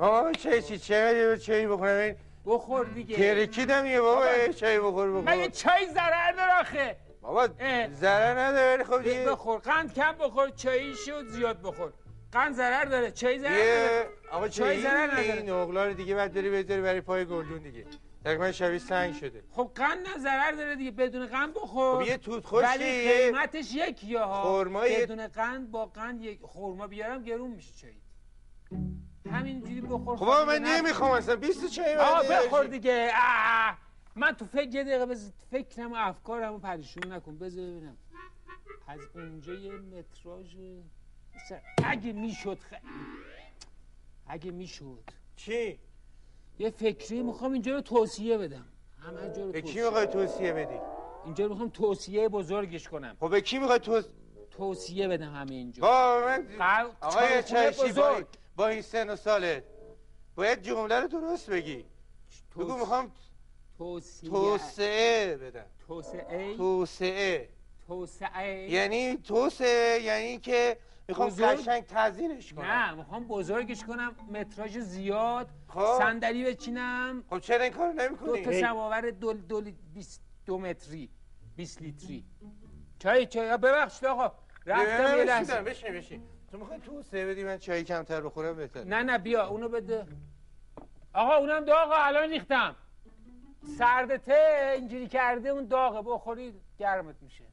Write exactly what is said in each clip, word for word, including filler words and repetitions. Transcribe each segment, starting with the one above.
آقا چای چی چای چای بخورم بخور دیگه. ترکیدم یه بابا چای بخور بخور. مگه چای ضرر داره آخه؟ بابا ضرر نداره. خب دیگه بخور. قند کم بخور، چایی شد زیاد بخور. قند ضرر داره، چای ضرر نداره. آقا چای ضرر نداره. این نقلا دیگه بعد داری بذاری برای پای گلدون دیگه. تقریبا شبیه سنگ شده. خب قند نه ضرر داره دیگه، بدون قند بخور. خب یه توت خوشی ولی قیمتش یکیه ها. خرمای بدون قند با قند یک خرما بیارم گرون میشه چای. همینجوری بخور. خب من نمیخوام اصلا بیست چای آ بخور دیگه. آه. من تو فکر یه دقیقه بذار فکرم و افکارمو پریشون نکن. بذار ببینم از اونجا یه متراژ اگه میشد خیلی اگه میشد چی؟ یه فکری میخوام اینجا رو توصیه بدم. همه جا رو به کی میخوای توصیه بدی؟ اینجا رو میخوام توصیه بزرگش کنم. خب به کی میخوای توص... توصیه بدم همه اینجا؟ با من قل... آقای چایشی بزرگ. با این سن و سالت باید جمله رو درست بگی. توص... بگو میخوام توصیه توسعه بدم. توسعه توسعه توسعه یعنی توسعه یعنی که میخوام قشنگ تزیینش کنم. نه میخوام بزرگش کنم، متراژ زیاد. خب. صندلی بچینم. خب چرا این کارو نمی‌کنی؟ دو تا سماور دو دو بیست دو متری بیست لیتری. چای چای ببخشید آقا رفتم یه لحظه. بشین بشین. تو میخوای توسعه بدی من چای کمتر بخورم بهتره. نه نه بیا اونو بده. آقا اونم داغه الان ریختم. سردته اینجوری کرده اون داغه بخوری گرمت میشه.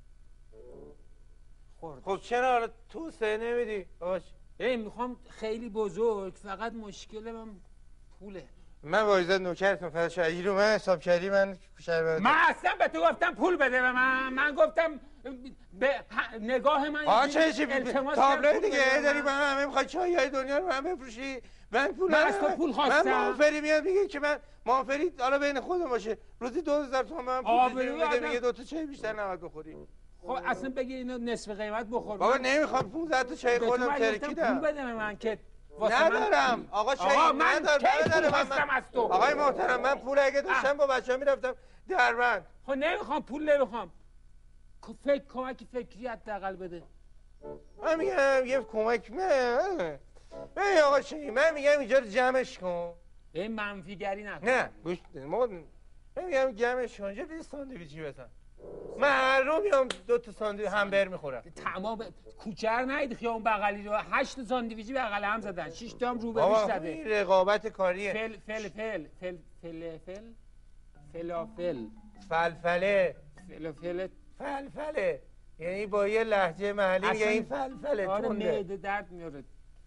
خورد. خب چرا حالا توسعه نمیدی؟ باش. این میخوام خیلی بزرگ، فقط مشکل من پوله. من وایزاد نوکرتم فردا شهری رو من حساب کردی من شهر من اصلا به تو گفتم پول بده به من. من گفتم به نگاه من آقا چه چی تابلو دیگه داری من همه میخوای چای های دنیا رو من بفروشی. من پول من از تو پول خواستم. من موافری میاد میگه که من موافری حالا بین خودم باشه روزی دو هزار تومان من پول میده میگه دو تا چای بیشتر نباید بخوری. خب اصلا بگی اینو نصف قیمت بخور. بابا نمیخوام پونزده تا چای خودم ترکیدم. پول بده به من که ندارم. آقا چای ندارم. ندارم از تو. آقای محترم من پول اگه داشتم با بچه‌ها میرفتم دربند. خب نمیخوام پول نمیخوام. فکر کمکی فکری حداقل بده. من میگم یه کمک من ببین آقا چی من میگم اینجا رو جمعش کن. این منفیگری نکن. نه گوش بده ما من میگم جمعش کن. اینجا بیست ساندویچی بزن. من هر رو میام دو تا ساندویچ همبر میخورم. تمام کوچر نید خیابون بغلی رو هشت ساندویچی بغل هم زدن. شش تا هم رو به روش زده. این رقابت کاریه. فل فل فل فل فل فل فلافل فلفله فلافل فلفله یعنی با یه لهجه محلی میگه این فلفله آره تونده. معده درد میاره.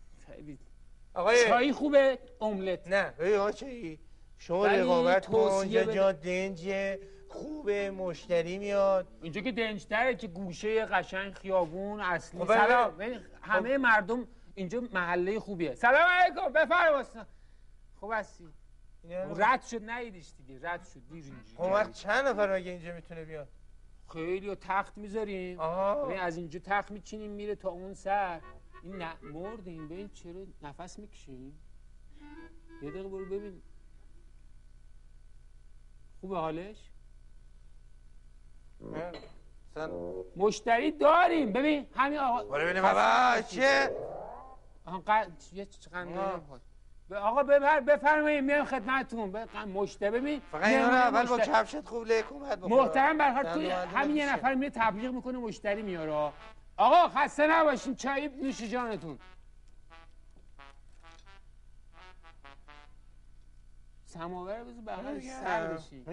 آقای چای خوبه املت. نه ببین آقا چایی شما رقابت کن جا دنج خوبه مشتری میاد اینجا که دنج‌تره که گوشه قشنگ خیابون اصلی. خب سلام همه خب. مردم اینجا محله خوبیه. سلام علیکم بفرمایید. خب هستی رد شد نیدیش دیگه رد شد دیر اینجوری. خب وقت چند نفر مگه اینجا میتونه بیاد؟ خیلی و تخت میذاریم. ببین از اینجا تخت میچینیم میره تا اون سر. این نه مردیم ببین چرا نفس میکشیم. یه دقیقه برو ببین خوبه حالش؟ سن... مشتری داریم ببین همین آقا برو ببینیم بابا چه؟ آقا یه چقدر آقا ببر بفرمایید میام خدمتتون. مشتری ببین فقط اینا رو اول با کفشت خوب لیکومت بخور. محترم برخواد تو همین یه نفر میره تبلیغ میکنه مشتری میاره. آقا خسته نباشین چای نوش جانتون. سماور بزن بغل سردشی.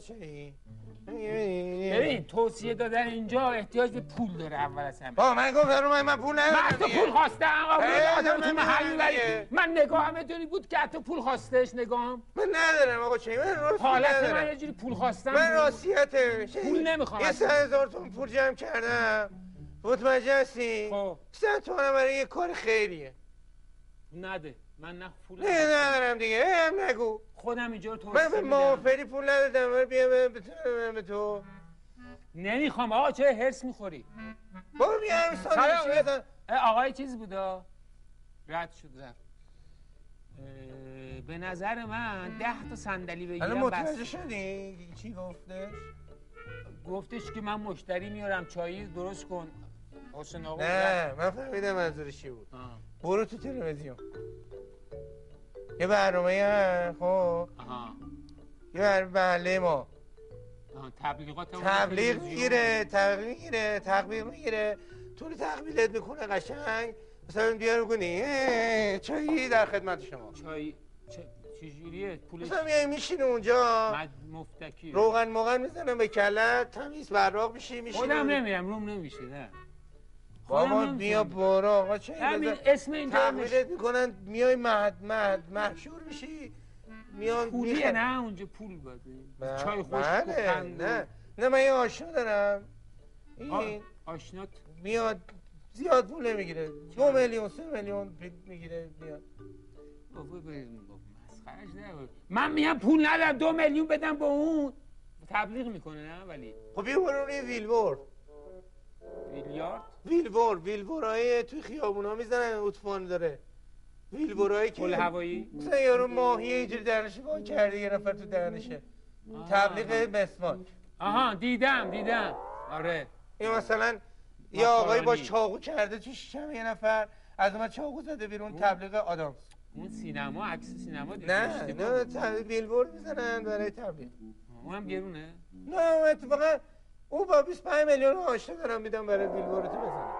ببین توصیه دادن اینجا احتیاج به پول داره اول از همه. با من گفتم رو من پول ندارم. من تو پول خواستم آقا تو محل بری. من نگاهم اینطوری بود که تو پول خواستش نگاهم. من ندارم آقا چی من راست حالت من یه جوری پول خواستم. من راستیته پول نمیخوام. یه سه هزار تومان پول جمع کردم. متوجه هستی؟ خب سه تومن برای یه کار خیریه. نده من نه پول نه ندارم دیگه هم نگو. خودم اینجا رو توصیه من به موافری پول ندادم. من بیا به تو نمیخوام. آقا چه هرس میخوری؟ برو بیا ساندویچ بزن. آقای چیز بودا رد شد رفت. به نظر من ده تا صندلی بگیرم. الان متوجه شدی چی گفتش؟ گفتش که من مشتری میارم چایی درست کن. حسین آقا نه من فهمیدم منظورش چی بود. برو تو تلویزیون یه برنامه هست خب آها یه برنامه محله ما آها تبلیغات اون تبلیغ تلویزیون. میگیره تبلیغ میگیره تبلیغ میگیره طول تقبیلت میکنه قشنگ مثلا بیار میکنی چایی در خدمت شما چای چه چجوریه پولش مثلا میای میشینه اونجا مد مفتکی روغن موغن میزنم به کلت تمیز براق میشی میشینه خودم نمیرم روم نمیشه نه بابا خودم بیا نمی‌تونم. برو آقا چه همین اسم اینجا تقبیلت میکنن میای مهد مهد محشور میشی میان پولیه میخن. نه اونجا پول باده ب- چای خوش بله نه نه من یه آشنا دارم این آشنات میاد زیاد پول نمیگیره دو میلیون سه میلیون میگیره میاد بابا بریم بابا مسخرهش نه من میگم پول ندارم دو میلیون بدم با اون تبلیغ میکنه نه ولی خب بیا برو روی ویلبور میلیارد ویلبور ویلبورای توی خیابونا میزنن اتوبان داره ویلبورایی که پل هوایی مثلا یارو ماهی اینجوری دهنش وا کرده یه نفر تو دهنشه تبلیغ مسواک آها دیدم دیدم آره یا مثلا یه آقایی با ماکارونی. چاقو کرده تو شیشم یه نفر از اون چاقو زده بیرون تبلیغ آدامس اون سینما عکس سینما دیدی نه اشتباه نه بود. تبلیغ بیلبورد میزنن برای تبلیغ اونم گرونه نه اتفاقا او با بیست و پنج میلیون آشنا دارم میدم برای بیلبورد بزنه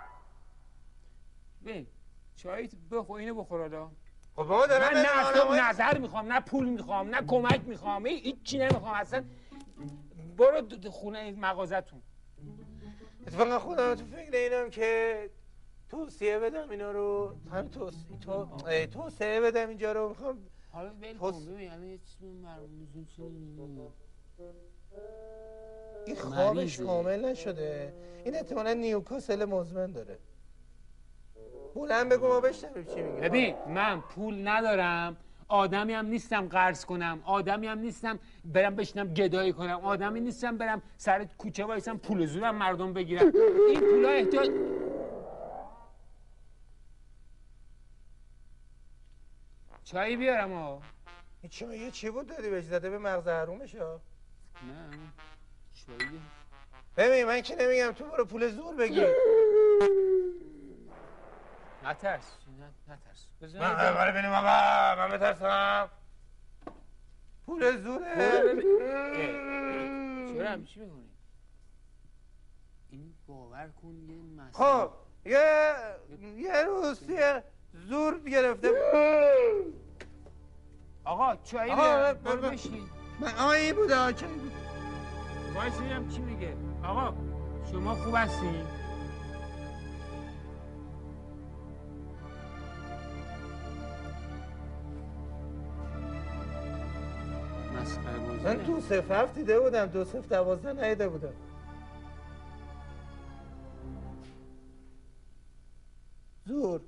ببین چای بخو اینو بخور حالا خب ما دارم من نه از تو آدمای- نظر میخوام نه پول میخوام نه کمک میخوام هیچ چی نمیخوام اصلا برو د- د- خونه مغازتون اتفاقا خودم تو فکر اینم که توصیه بدم اینا رو هم توصیه تو... اه، توصیه بدم اینجا رو میخوام حالا ول پس- کن ببین الان یه چیزی مرموزون چی نمی‌دونم. این خوابش مریضه. کامل نشده این احتمالا نیوکاسل مزمن داره بلند بگو ما بشنویم چی میگه ببین من پول ندارم آدمی هم نیستم قرض کنم آدمی هم نیستم برم بشینم گدایی کنم آدمی نیستم برم سر کوچه وایسم پول زورم مردم بگیرم این پولا احتیاج چایی بیارم ها این چایه چی بود دادی بهش زده به مغز حرومش ها نه چایی ببین من که نمیگم تو برو پول زور بگیر نترس نه نترس بذار من اینجا- برای ببینیم آقا من بترسم پول زوره برو ببین. اه، چرا هم چی میکنی این باور کن یه مسئله خب یه یه روز توی زور گرفته آقا چایی آقا، بیار ب- برو ب- بشین من آقا این بود آقا چی بود وایس ببینم چی میگه آقا شما خوب هستین مسخره بازی من دو صفر هفت دیده بودم دو صفر دوازده نیده بودم زور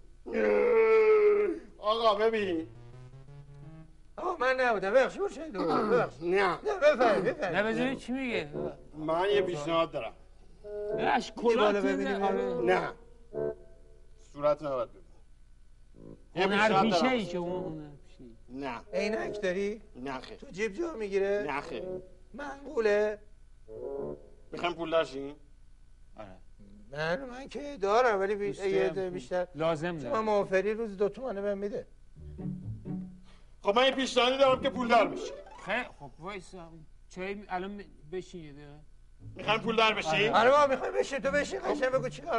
آقا ببین آقا من نبودم ببخش برو چه دور ببخش نه نه بفهم نه بفهم بذاری چی میگه من یه پیشنهاد دارم اش بالا کلاه ببینیم. آره نه صورت نباید ببین یه هنر پیشنهاد پیشه دارم ای که اون هنر پیشه ای. نه عینک داری نه خیر تو جیب جا میگیره نه خیر منقوله میخوایم پول داشتین آره من من که دارم ولی بیش... دوست یه دارم. ده بیشتر لازم شما دارم موافری روز دو تومنه بهم میده خب من یه پیشنهادی دارم که پول دار بشه خیلی خب وایسا چای الان بشین یه دقیقه میخوایم پول دار بشین آره ما میخوایم بشین تو بشین قشنگ بگو چی کار